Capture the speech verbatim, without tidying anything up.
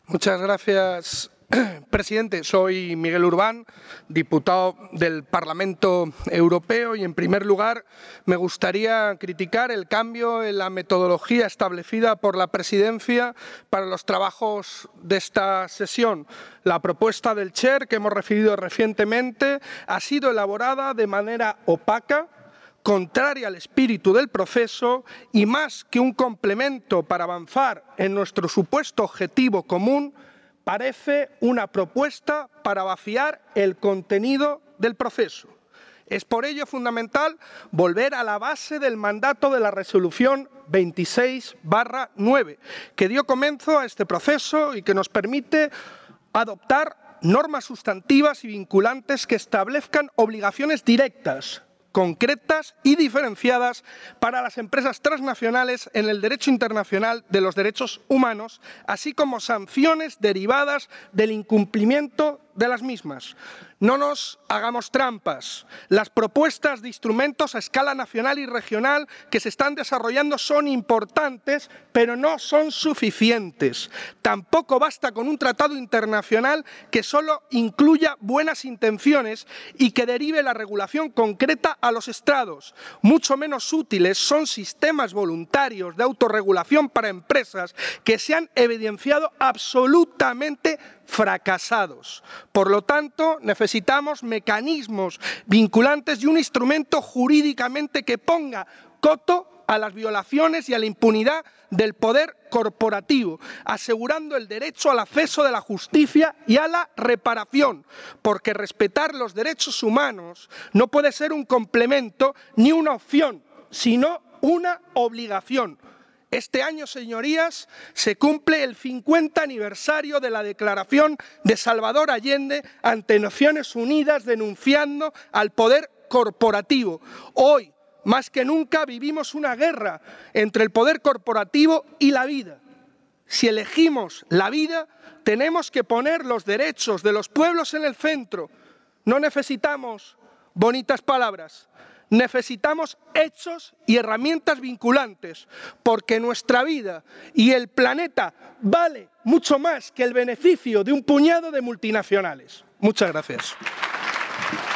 Muchas gracias, presidente. Soy Miguel Urbán, diputado del Parlamento Europeo, y en primer lugar me gustaría criticar el cambio en la metodología establecida por la presidencia para los trabajos de esta sesión. La propuesta del Chair que hemos recibido recientemente ha sido elaborada de manera opaca, contraria al espíritu del proceso y, más que un complemento para avanzar en nuestro supuesto objetivo común, parece una propuesta para vaciar el contenido del proceso. Es por ello fundamental volver a la base del mandato de la Resolución veintiséis barra nueve, que dio comienzo a este proceso y que nos permite adoptar normas sustantivas y vinculantes que establezcan obligaciones directas, concretas y diferenciadas para las empresas transnacionales en el derecho internacional de los derechos humanos, así como sanciones derivadas del incumplimiento de las mismas. No nos hagamos trampas. Las propuestas de instrumentos a escala nacional y regional que se están desarrollando son importantes, pero no son suficientes. Tampoco basta con un tratado internacional que solo incluya buenas intenciones y que derive la regulación concreta a los Estados. Mucho menos útiles son sistemas voluntarios de autorregulación para empresas que se han evidenciado absolutamente fracasados. Por lo tanto, necesitamos mecanismos vinculantes y un instrumento jurídicamente que ponga coto a las violaciones y a la impunidad del poder corporativo, asegurando el derecho al acceso de la justicia y a la reparación, porque respetar los derechos humanos no puede ser un complemento ni una opción, sino una obligación. Este año, señorías, se cumple el cincuenta aniversario de la declaración de Salvador Allende ante Naciones Unidas denunciando al poder corporativo. Hoy, más que nunca, vivimos una guerra entre el poder corporativo y la vida. Si elegimos la vida, tenemos que poner los derechos de los pueblos en el centro. No necesitamos bonitas palabras. Necesitamos hechos y herramientas vinculantes, porque nuestra vida y el planeta vale mucho más que el beneficio de un puñado de multinacionales. Muchas gracias.